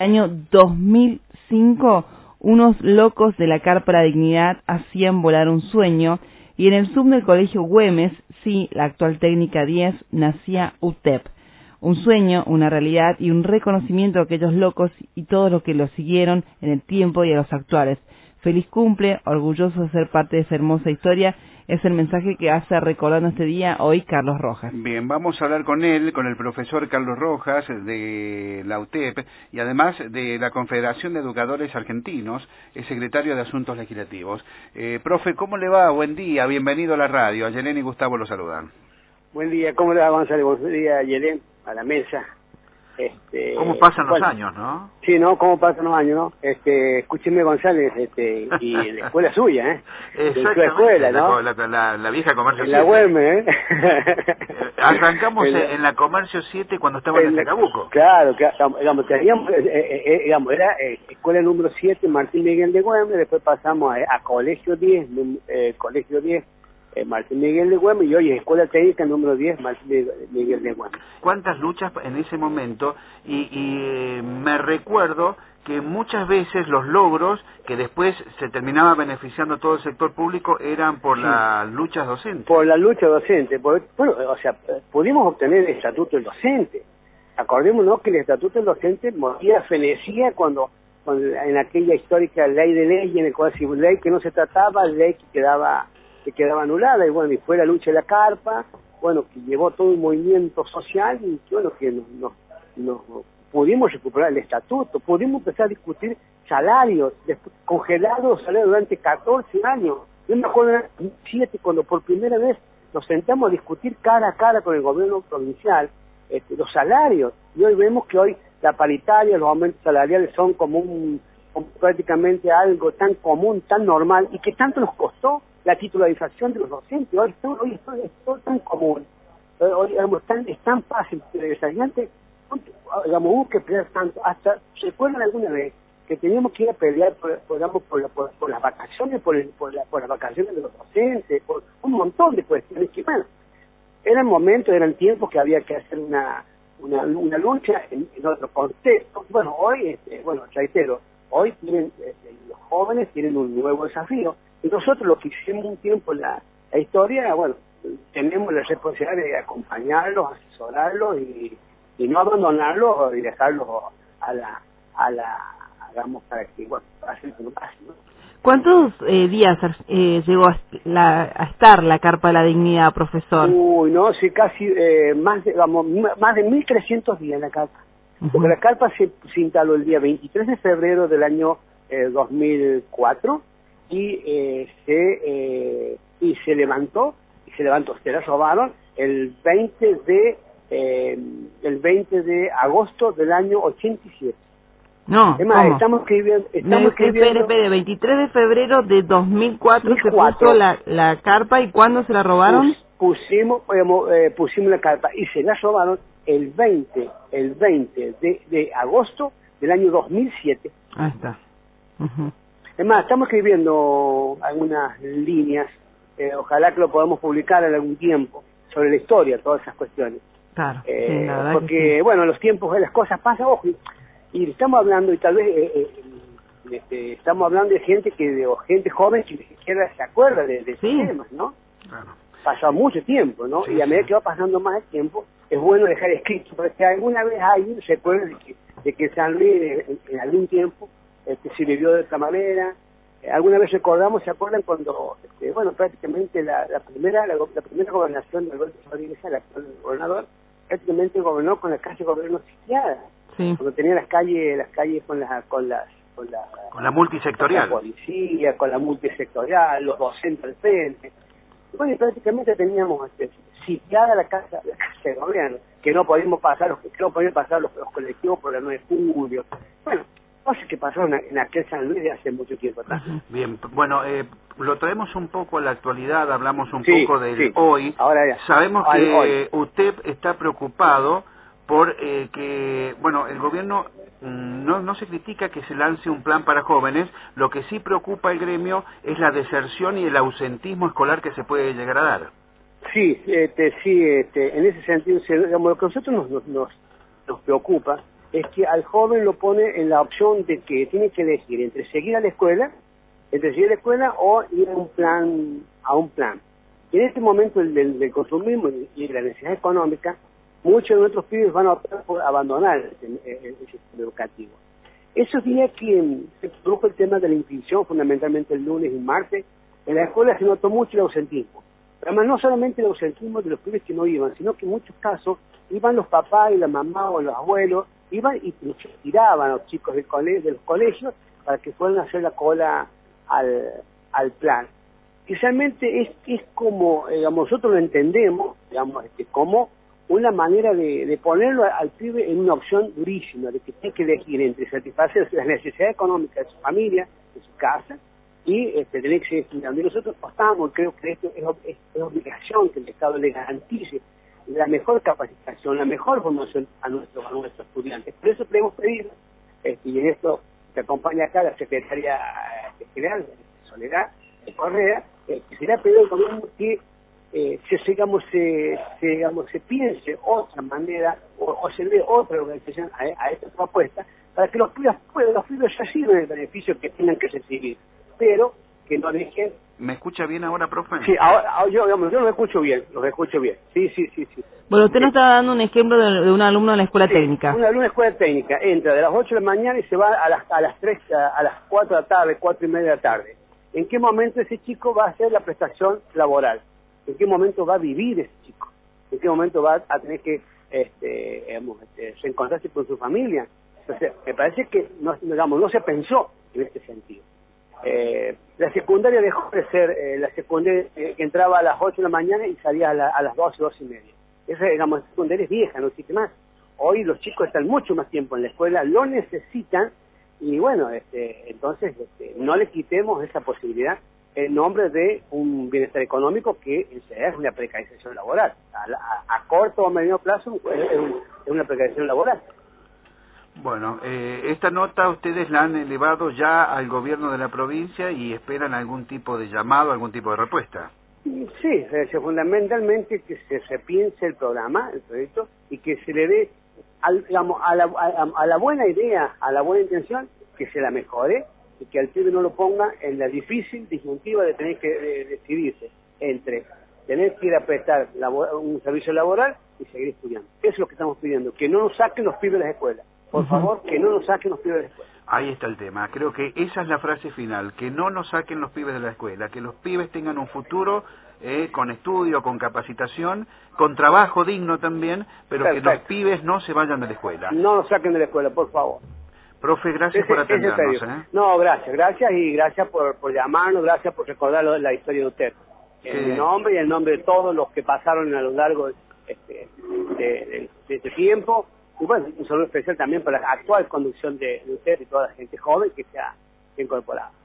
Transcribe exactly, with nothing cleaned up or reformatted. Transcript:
el año dos mil cinco, unos locos de la Carpa La Dignidad hacían volar un sueño, y en el Zoom del Colegio Güemes, sí, la actual técnica diez, nacía U T E P. Un sueño, una realidad y un reconocimiento a aquellos locos y todos los que los siguieron en el tiempo y a los actuales. Feliz cumple, orgulloso de ser parte de esa hermosa historia, es el mensaje que hace recordando este día hoy Carlos Rojas. Bien, vamos a hablar con él, con el profesor Carlos Rojas de la U T E P y además de la Confederación de Educadores Argentinos, es secretario de Asuntos Legislativos. Eh, profe, ¿cómo le va? Buen día, bienvenido a la radio. A Yelén y Gustavo lo saludan. Buen día, ¿cómo le va, Gonzalo? Buen día, Yelén, a la mesa. Este, ¿Cómo pasan bueno, los años, no? Sí, ¿no? ¿Cómo pasan los años, no? Este, escúcheme, González, este, y en la escuela suya, ¿eh? Exactamente, la escuela, ¿no? La, la, la, la vieja Comercio en la siete. Güemes, ¿eh? Arrancamos en, la, en la Comercio siete cuando estaba en, en el Chacabuco. Claro, claro, digamos, teníamos, eh, eh, digamos, era eh, escuela número siete, Martín Miguel de Güemes, después pasamos a, a Colegio diez, eh, Colegio diez, Eh, Martín Miguel de Güemes, y hoy es Escuela Técnica número diez, Martín Miguel de Güemes. ¿Cuántas luchas en ese momento? Y, y eh, me recuerdo que muchas veces los logros que después se terminaba beneficiando a todo el sector público eran por sí. las luchas docentes. Por la lucha docente. Por, bueno, o sea, pudimos obtener el estatuto del docente. Acordémonos que el estatuto del docente moría, fenecía cuando, cuando en aquella histórica ley de ley, en el cual si ley que no se trataba, ley que quedaba que quedaba anulada, y bueno, y fue la lucha de la Carpa, bueno, que llevó todo un movimiento social, y bueno, que nos, nos, nos pudimos recuperar el estatuto, pudimos empezar a discutir salarios, después, congelados salarios durante catorce años. Yo me acuerdo en el dos mil siete, cuando por primera vez nos sentamos a discutir cara a cara con el gobierno provincial este, los salarios, y hoy vemos que hoy la paritaria, los aumentos salariales son como un como prácticamente algo tan común, tan normal, y que tanto nos costó la titularización de los docentes. Hoy, todo, hoy es, todo, es todo tan común, hoy digamos, tan, es tan fácil que el estudiante, digamos, hubo que pelear tanto, hasta, ¿se acuerdan alguna vez que teníamos que ir a pelear por, por, digamos, por, la, por, por las vacaciones, por, el, por, la, por las vacaciones de los docentes, por un montón de cuestiones que, bueno, eran momentos, eran tiempos que había que hacer una, una, una lucha en, en otro contexto. Bueno, hoy, este, bueno, reitero, hoy tienen, este, los jóvenes tienen un nuevo desafío. Y nosotros lo que hicimos un tiempo en la, la historia, bueno, tenemos la responsabilidad de acompañarlos, asesorarlos y, y no abandonarlos y dejarlos a la, a la, digamos, para que, bueno, pasen lo que pase, ¿no? ¿Cuántos eh, días eh, llegó a, la, a estar la Carpa de la Dignidad, profesor? Uy, no, sí, casi eh, más, de, digamos, más de mil trescientos días la Carpa. Uh-huh. Porque la Carpa se, se instaló el día veintitrés de febrero del año eh, dos mil cuatro, y eh, se eh, y se levantó y se levantó se la robaron el veinte de eh, el veinte de agosto del año ochenta y siete. No, es más, ¿cómo? estamos escribiendo estamos Me, escribiendo espere, espere, veintitrés de febrero de dos mil cuatro, dos mil cuatro se puso la, la carpa. ¿Y cuándo se la robaron? Pus, pusimos eh, pusimos la carpa y se la robaron el veinte el veinte de, de agosto del año dos mil siete. Ahí está. Uh-huh. Es más, estamos escribiendo algunas líneas, eh, ojalá que lo podamos publicar en algún tiempo, sobre la historia, todas esas cuestiones. Claro, eh, sí, la verdad porque, que sí. bueno, los tiempos, las cosas pasan, ojo, y, y estamos hablando, y tal vez eh, eh, este, estamos hablando de gente que de o gente joven que ni siquiera se acuerda de, de sí. esos temas, ¿no? Claro. Pasó mucho tiempo, ¿no? Sí, y a medida sí. que va pasando más el tiempo, es bueno dejar escrito, porque alguna vez alguien se acuerda de que, de que San Luis en, en algún tiempo este, se vivió de esta manera. Eh, alguna vez recordamos, ¿se acuerdan cuando, este, bueno, prácticamente la, la primera la, la primera gobernación de Alberto Rodríguez, el actual gobernador, prácticamente gobernó con la calle gobierno sitiada, sí. cuando tenía las calles, las calles con las, con las, con la, con la multisectorial, con la policía, con la multisectorial, los docentes al frente. Bueno, y prácticamente teníamos este, sitiada la casa, la casa de gobierno, que no podíamos pasar, los, que no podían pasar los, los colectivos por el nueve de julio. Bueno, cosas que pasaron en aquel San Luis de hace mucho tiempo atrás. Bien, bueno, eh, lo traemos un poco a la actualidad, hablamos un sí, poco del sí. hoy. Ahora ya. Sabemos Al, que hoy. U T E P está preocupado por eh, que, bueno, el gobierno mmm, no, no se critica que se lance un plan para jóvenes, lo que sí preocupa al gremio es la deserción y el ausentismo escolar que se puede llegar a dar. Sí, este, sí, este, en ese sentido, digamos, lo que a nosotros nos, nos, nos preocupa es que al joven lo pone en la opción de que tiene que elegir entre seguir a la escuela, entre seguir a la escuela o ir a un plan, a un plan. Y en este momento del, del, del consumismo y de la necesidad económica, muchos de nuestros pibes van a optar por abandonar el, el, el sistema educativo. Esos días que se produjo el tema de la inscripción, fundamentalmente el lunes y martes, en la escuela se notó mucho el ausentismo. Además, no solamente el ausentismo de los pibes que no iban, sino que en muchos casos iban los papás y la mamá o los abuelos, iban y tiraban a los chicos del cole, de los colegios para que fueran a hacer la cola al, al plan. Y realmente es, es como, digamos, nosotros lo entendemos, digamos, este, como una manera de, de ponerlo al pibe en una opción durísima, de que tiene que elegir entre satisfacer las necesidades económicas de su familia, de su casa, y este, tener que seguir estudiando. Y nosotros apostamos, creo que esto es, es, es obligación que el Estado le garantice la mejor capacitación, la mejor formación a nuestros, a nuestros estudiantes. Por eso podemos pedir, este, y en esto se acompaña acá la secretaria general, Soledad de Correa, eh, que se le ha pedido al gobierno que eh, se, digamos, se, se, digamos, se piense otra manera o, o se dé otra organización a, a esta propuesta para que los pibes puedan, los pibes reciban el beneficio que tengan que recibir, pero que no dejen. ¿Me escucha bien ahora, profe? Sí, ahora, ahora yo, digamos, yo los escucho bien, los escucho bien. Sí, sí, sí, sí. Bueno, usted nos estaba dando un ejemplo de, de un alumno de la escuela sí, técnica. Un alumno de la escuela técnica entra de las ocho de la mañana y se va a las a las tres, a, a las cuatro de la tarde, cuatro y media de la tarde. ¿En qué momento ese chico va a hacer la prestación laboral? ¿En qué momento va a vivir ese chico? ¿En qué momento va a tener que este, digamos, este, reencontrarse con su familia? Entonces, me parece que no, digamos, no se pensó en este sentido. Eh, la secundaria dejó de ser eh, la secundaria eh, que entraba a las ocho de la mañana y salía a, la, a las doce, doce y media. Esa, digamos, la secundaria es vieja, no existe más. Hoy los chicos están mucho más tiempo en la escuela, lo necesitan, y bueno, este, entonces este, no les quitemos esa posibilidad en nombre de un bienestar económico que es una precarización laboral. A, a, a corto o medio plazo es, un, es una precarización laboral. Bueno, eh, esta nota ustedes la han elevado ya al gobierno de la provincia y esperan algún tipo de llamado, algún tipo de respuesta. Sí, fundamentalmente que se repiense el programa, el proyecto, y que se le dé, al, digamos, a la, a, a la buena idea, a la buena intención, que se la mejore y que al pibe no lo ponga en la difícil disyuntiva de tener que de, decidirse entre tener que ir a prestar labor, un servicio laboral y seguir estudiando. Eso es lo que estamos pidiendo, que no nos saquen los pibes de las escuelas. Por favor, que no nos saquen los pibes de la escuela. Ahí está el tema. Creo que esa es la frase final, que no nos saquen los pibes de la escuela, que los pibes tengan un futuro eh, con estudio, con capacitación, con trabajo digno también, pero Perfecto. que los pibes no se vayan de la escuela. No nos saquen de la escuela, por favor. Profe, gracias ese, por atendernos. ¿eh? No, gracias, gracias y gracias por, por llamarnos, gracias por recordar la historia de usted. En mi nombre y en nombre de todos los que pasaron a lo largo de este, de, de, de este tiempo. Y bueno, un saludo especial también para la actual conducción de, de usted y toda la gente joven que se ha incorporado.